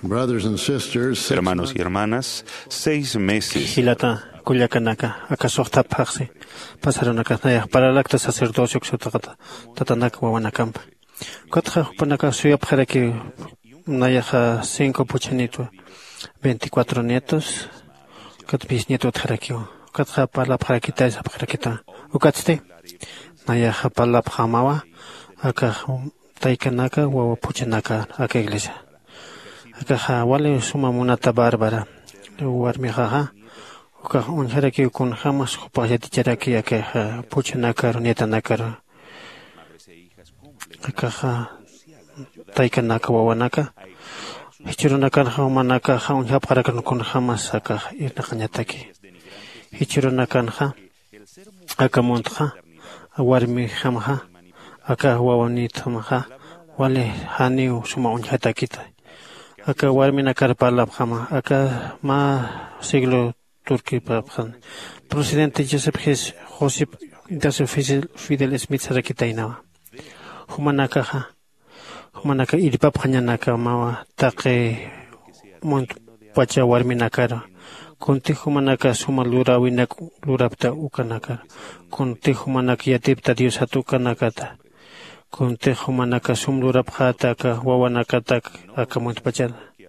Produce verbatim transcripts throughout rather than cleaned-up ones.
Brothers and sisters, six Hermanos y hermanas, seis meses Hilata, Kuyakanaka, Akasohta Paxi, pasaron a Casnaya para el acto sacerdocio Xotagata, Tatanaka Wawanakam. Kotja Panaka Suya Paraki, Nayaja cinco puchanito, veinticuatro nietos, Kat bisnieto Tarakio, Katja Pala Parakita is Parakita, Ukatste, Nayaja Pala Pamawa, Aka Taikanaka, Wawa Puchanaka, Aka Iglesia. Aka Wale Suma Munata Barbara, Warmihaha, Uka Unharaki kun Hamas, Hupajati Charaki, Aka Puchanaka, Netanaka, Aka Taikanaka, Wawanaka, Hichurunaka, Hamanaka, Haunhaparakan kun Hamas, Aka Irnakanyataki, Hichurunaka, Aka Montha, Warmi Hamaha, Aka Wawanitamaha, Wale Haniu Suma Unhatakita. Aka warmina karpala pama, aka ma siglo turki paphan. Presidente Joseph Hess, Joseph Joseph Fidel Smith sarakitainawa. Humanaka ha, humanaka iripaphanyanaka mawa, take mont pacha warmina kara. Conti humanaka suma lura winak lurapta ukanaka. Conti humanaka yatipta Dios hatukanakata. Conte humanaka sumlurapjata ka wawanakatak akamuntpachal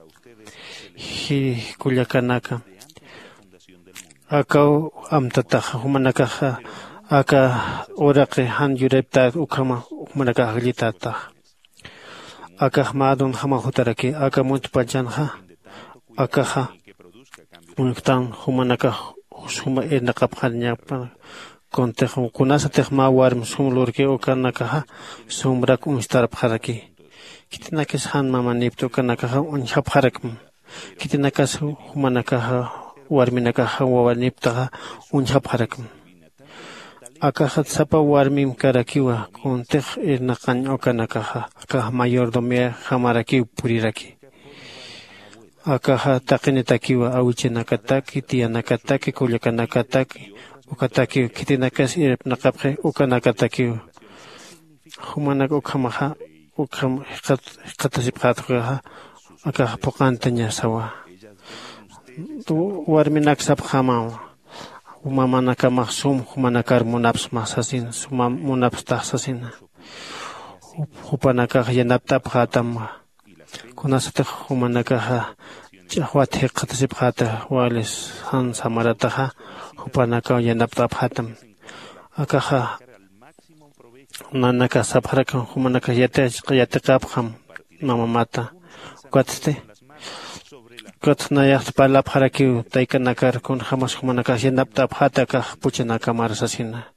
hi kullakanaka aka amtata humanaka aka oraqe han yurepta ukama humanaka aglitata aka madun hama hutaraki aka muntpachanja aka ha unktan humanaka suma enaqapjanya Conte kunasa tehma warm sumlurki okanaka sumrak unstar pharaki kitinakis han mama nipto kanaka unhap harakm kitinakas humanaka warminaka wawanipta unhap harakm akahat sapa warmim karakiwa conte irnakan okanaka aka mayordomia hamaraki puriraki akaha taqinitakiwa awichinakataki tiyanakataki kulyakanakataki Ukataki kitinakas irep nakapre ukanakataki humanak ukamaha ukam katasip katruha aka pokantanya sawa tu warminak sabkhama umamanaka mahsum humanakar munaps masasin sumam munaps tahsasin hupanaka yanapta phatam kunasata humanaka Jahwat katasip khata walis han samarataha Hupanaka yanapta phatam akaha nanaka sapharaka humanaka yate yate kapham mamamata katste katnaya pala pharaki taikanakar kun hamas humanaka yanapta phataka puchanaka marsasina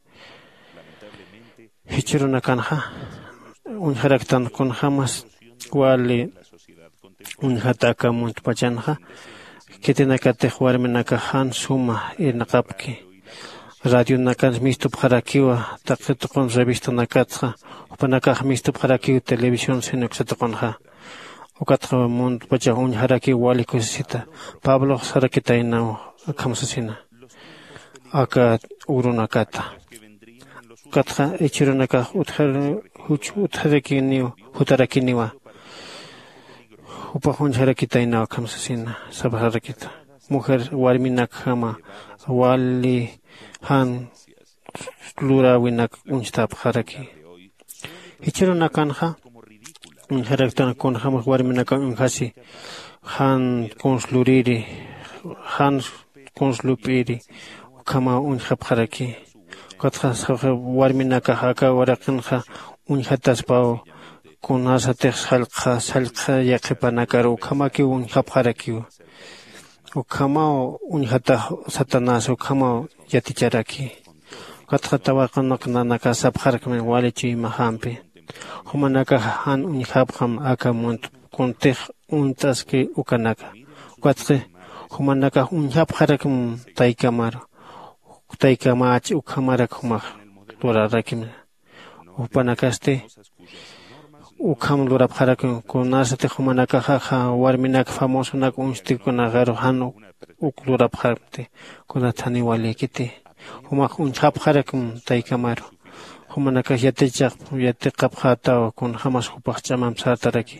hichirunakanha unharaktan kun hamas wali unhataka muntpachanha Kitinaka tehwarminaka han suma irnaqapki radio nakan mistup harakiwa taqitqon revista nakatqa upanaka mistup harakiwa televisión sinoxatqonha ukatqa mund pacha un haraki wali kusita Pablo sarakitaina kamsasina aka urunakata katqa ichirunaka uthar huch utharakiniwa hutarakiniwa Upahun harakitaina kamsasina sabharakita mujer warminak hama wali han lura winak unstap haraki hichiruna kanha un haraktan kon hama warminak unhasi han konsluriri han konslupiri kama unhap haraki katha warminak haka warakinha unhatas pao Kunasa texalqa salqa yaqipanakaru kamaki unhapharaki ukama unhata satanas ukama yaticharaki katqatawa qanaqnanaka sabharkmen walichi mahampi humanaka han unhapkham akamunt kuntih untaski ukanaka katqe humanaka unhapharakm taikamar taikamach ukamarakma turarakim upanakaste Ukam lura pharakun kunasate humanaka haha warminak famoso nak unstikuna garo hanu uklura pharate kunatani walikiti humak unchap pharakum taikamaro humanaka yatechaq yatiqap hata kun hamas hupaq chamam sartaraki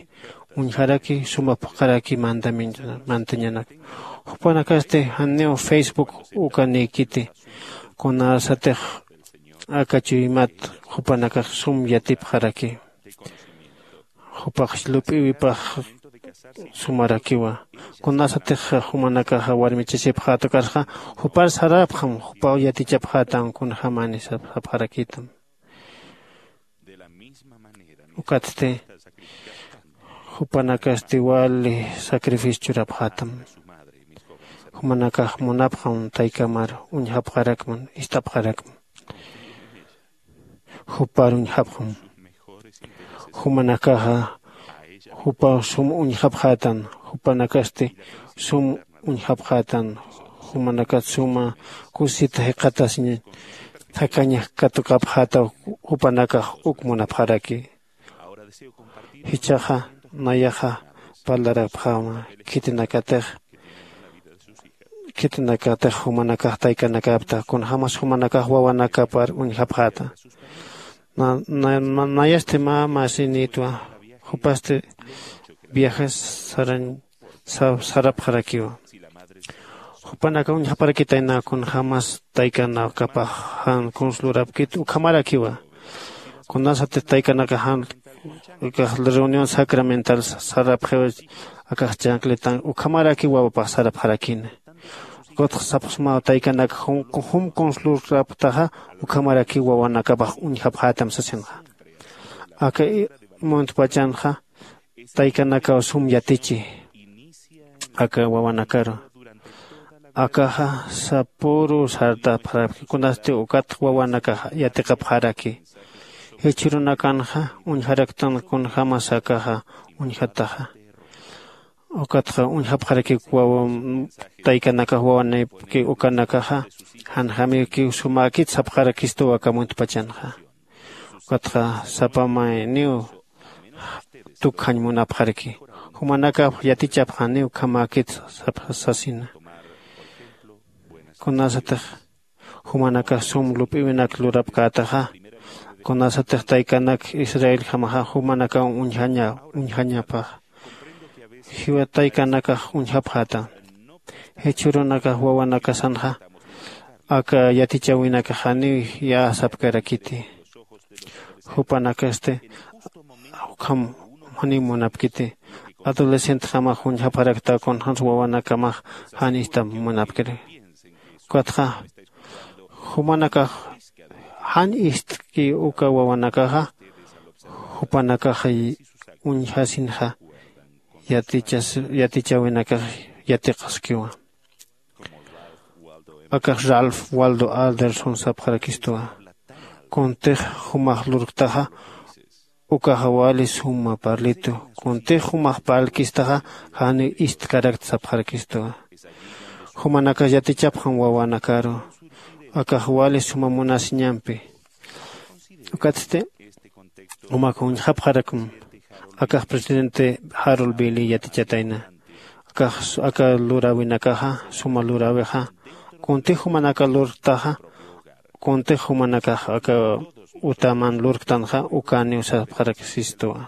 unharaki suma pakaraki mandamin mantañanak hupanaka este haneo Facebook ukani kiti kuna sate akachuimat hupanaka sum yatip haraki hupak lupi pa sumarakiwa kuna sate humanaka warmi chesip hato karha hupar sarap ham hupa yatichap hatan kun hamani sap harakitam ukatte hupanaka igual sacrificio raphatam humanaka munaphan taykamar unhapharakman istapharakman hupar unhaphan humanaka hupa sum unhaphatan hupanakaste sum unhaphatan humanaka suma kusita heqatasni thakaña katukapkhata hupanaka ukmunapharaki hichaja nayaja palarapjama kitinakataj kitinakataj humanakaj taykanakapta kun hamas humanakaj wawanakapar unhapjata na na nayaste mama sinitwa hupaste viajes saran sarapjarakiwa hupanaka unhaparakitaina kun hamas taykanakapaj han kunslurapkit ukhamarakiwa kun nasate taykanakajan la reunión sacramental sarapjewes akaj chancletan ukhamaraki wawapa sarapjarakin got sapsma taykanak hum konsluraptaja ukhamaraki wawanakapaj unhapjatam sasenja aka montpachanja taykanaka sum yatichi aka wawanakaro akaja sapuru sarta pharaki kunaste ukat wawanaka yatika pharaki hechirunakanja unharaktan kun hamasakaja unhataja ukatja unhapharaki wawa taykanaka wawane ki ukanakaja hanjami ki sumakit sapjarakisto akamuntpachanja ukatja sapamay niu tukhan munapharaki humanaka yatichapjani ukamakit sapsasina kunasata humanaka sum lupiwinak lurapkataja kunasata taykanak Israel hamaja humanaka unhaña unhañapa hiwa taykanaka unhapjata hechurunaka wawanaka sanja aka yatichawinaka hani ya sapkarakiti hupanaka este hukam hani munapkiti adolescente hama unhaparakta kun hans wawanaka maj hanista munapkiri Kuatja humanaka han ist ki uka wawanakaja hupanakaja unhasinja yatichas yatichawinaka yatiqaskiwa aka Ralph Waldo Alderson sapjarakistoa konte humajlurktaja uka hawali suma parlito konte humajpalkistaja hani ist karakt sapjarakistoa humanaka yatichapjan wawanakaro akahwali sumamunas ñampi ukatsite umaka unhapjarakum akah presidente Harold Bailey yatichatayna akah aka lurawinakaja suma luraweja kunti humanaka lurtaja kunti humanaka aka utaman lurktanja ukani usapjarakisistoa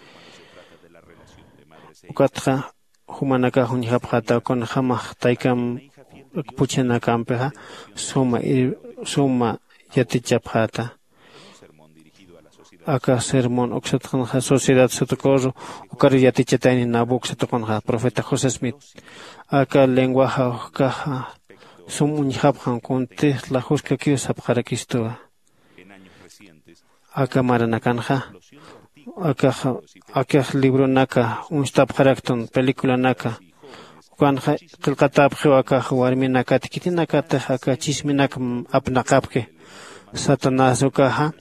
ukatja humanaka unhapjata kon hamaj taykam puchanakampeja suma suma yatichapjata aka sermón oxatanja sociedad sotocorro ukar yatichatayni nabuk sotoconja profeta José Smith aka lenguaje kaja sum unhapjan kunti la juska kiu sapjarakistoa aka maranakanja aka aka libro naka unstapjarakton película naka kanja qilqatapje aka warmi naka tikiti naka aka chismi naka apnaqapke satanás ukaja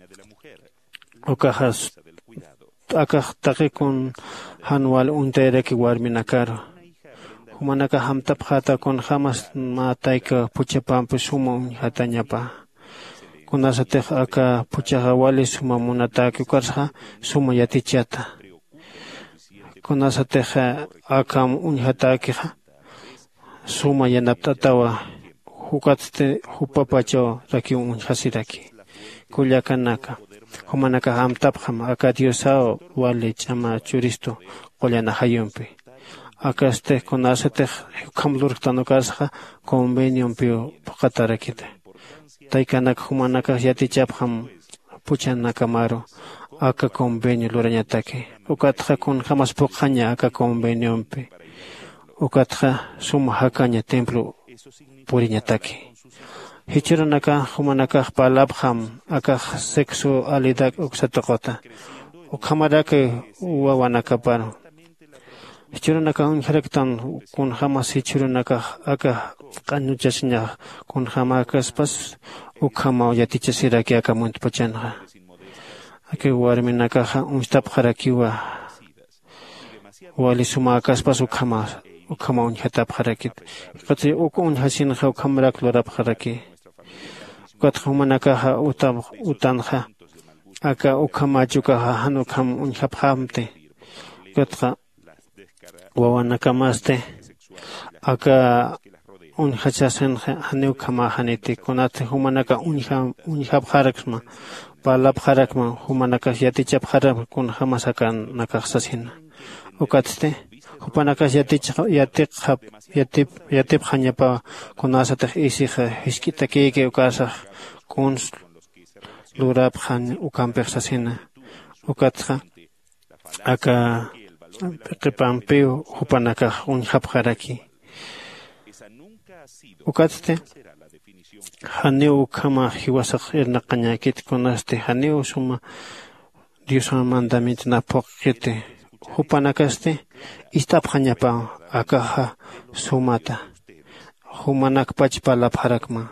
ukaja aka taqikun hanwal untereki warmi nakaro humanaka hamtapjata kon jamas matayka puchapampu suma unhatañapa kunasate aka puchahawali suma munataki ukarja suma yatichata kunasate aka unhataki suma yanaptatawa hukatsite hupapacho raki unhasiraki kullakanaka humanaka hamtapjam aka diosao wali chama churisto qollana hayumpi akaste konasete kamlurktano kasha convenio pio qatarakita taykanak humanaka yatichapham puchanaka maro aka convenio lurañataki ukatqa kun jamas puqaña aka conveniopi ukatqa suma hakaña templo puriñataki hichiranaka humanaka palabham aka sexualidad uksataqota ukamaraka wawanaka paro hichiranaka unharaktan kun jamas hichiranaka aka qanuchasña kun jamakaspas ukama yatichasiraki aka muntpachanqa ake warminaka unstapqarakiwa wali suma kaspas ukama ukama unhatapqarakit qati uku unhasinqa ukamrak lorapqaraki qat humanaka utam utanja aka ukamachuka hanu kam unhaphamte qatqa wawanaka maste aka unhachasen hanu kama haniti kunate humanaka unha unhapqarakma palabqarakman humanaka yatichapqarak kun hamasakan nakaqsasina ukatste hupanaka yatichaq yatiqhap yatip yatipqañapa kunasataq isiqa hisk'itaki ukasaq kun lurapqan ukampiqsasina ukatqa aka qipanpiu hupanaka unhapqaraki ukatste haniu kama hiwasaq irnaqañakit kunaste haniu suma Dios mandamiento na poqite hupanakaste istapqañapa akaja sumata humanak pachpalapharakma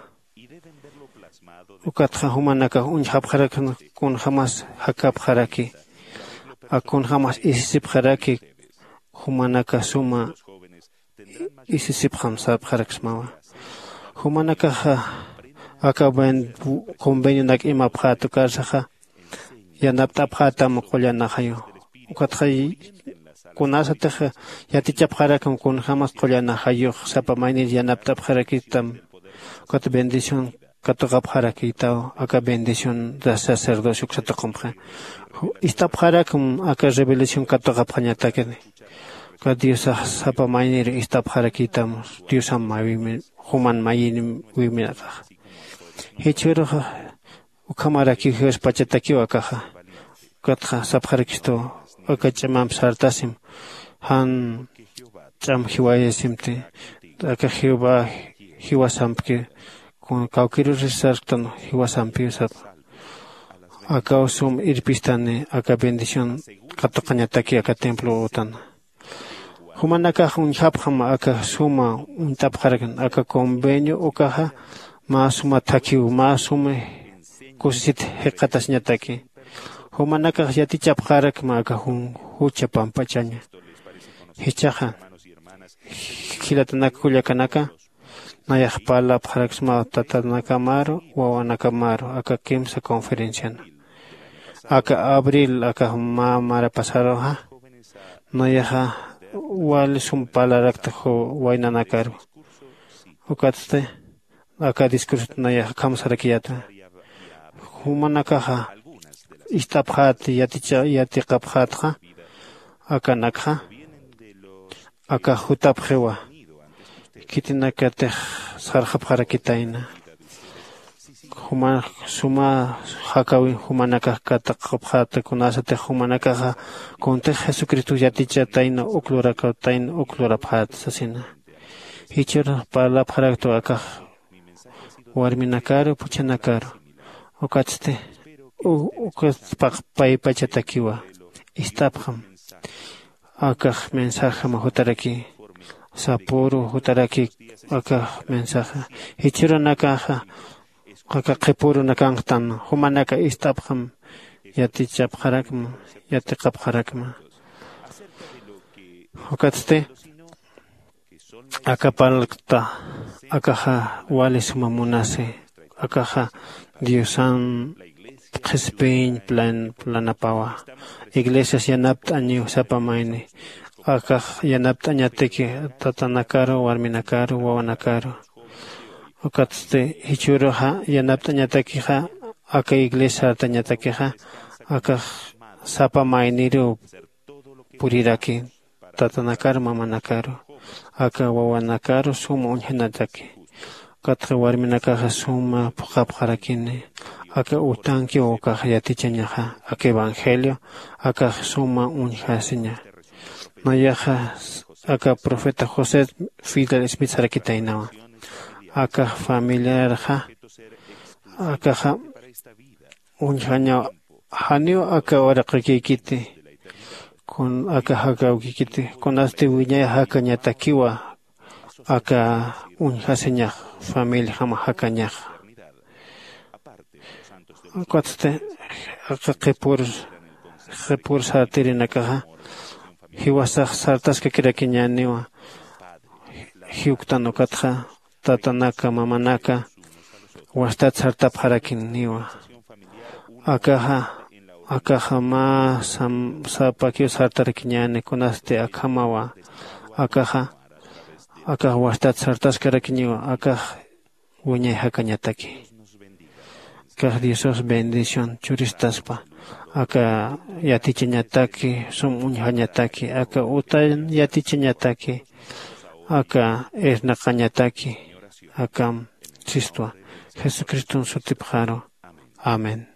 ukatqa humanaka unhapqarakna kun jamas hakapqaraki akun jamas isisipqaraki humanaka suma isisipqam sapqaraksmawa humanaka aka ben convenio nak ima phato karsaha yanaptaphatam qollanahayo ukatqa kunasataq yatichapqarakam kun jamas qollanahayo sapamayni yanaptapqarakitam kat bendición kataqapqarakita aka bendición da sacerdocio ksataqomqa istapqarakam aka revelación kataqapqañatakani ka Dios sapamayni istapqarakitamos Dios amawimi human mayini wiminaqa hichuraqa ukamaraki hios pachatakiwa akaja katqa sapqarakisto aka ch'amam sartasim han ch'am hiwayasimti aka hiwa hiwasampki kun kawkiru risartan hiwasampi sap aka usum irpistani aka bendición kataqañataki aka templo utan humanaka unhapqam aka suma untapqarakan aka convenio ukaja ma suma takiu ma suma kusit heqatasñataki humanaka yatichapqarakma aka hun hucha pampachaña hichaqa hilatanaka kullakanaka nayaq palapqaraksma tatanaka maro wawanaka maro aka kimsa conferenciana aka abril aka mamara pasaroja nayaqa wali sum palarakta ho waynanakaru ukatste aka discurso naya kamsarakiyata humanaka istaphat yaticha yatiqaphatqa aka nakha aka hutaphewa kitinaka te sarhapharakitaina huma suma hakawi humanaka kataqaphat kunasate humanaka konte Jesucristo yaticha taina ukluraka taina ukluraphat sasina hichura palapharakto aka warminakaru puchanakaru ukatste ukas pay pachatakiwa istapkham aka mensaje mahutaraki sapuru hutaraki aka mensaje hichura nakaja aka qipuru nakangtan humanaka istapkham yatichapqarakma yatiqapqarakma ukatste aka palakta akaja wali suma munase akaja Diosan qispeñ plan planapawa iglesias yanapt año sapamayni akaj yanapt añateki tatanakaru warminakaru wawanakaru ukatste hichuruja yanapt añatekija aka iglesia tañatekija akaj sapamayniru puriraki tatanakaru mamanakaru aka wawanakaru suma uñhanataki katqa warminakaqa suma puqapqarakini aka utanki ukaq yatichañaqa aka evangelio aka suma uñhasiña nayaqa aka profeta José Fidel Smith sarakitainawa aka familiarqa aka uñhaña hanio aka waraqaykiti con aka hakawkikiti con este wiñaya haka ñatakiwa aka uñhasiña familia hama hakañaq Cuatste, acá que por, que por sartir en acá, hiwasach sartas que crea que ñaniwa, hiuktano katja, tatanaka, mamanaka, wastat sartap harakin niwa. Acá, acá jamás sapakio sartar que ñane conaste akamawa, acá, acá wastat sartas que niwa, acá, uñay hakañataki. Que Dios bendición churistaspa acá yatichiñataki sum uñhañataki acá utan yatichiñataki acá esnaqañataki acá sistua Jesucristo sutipjaro amén.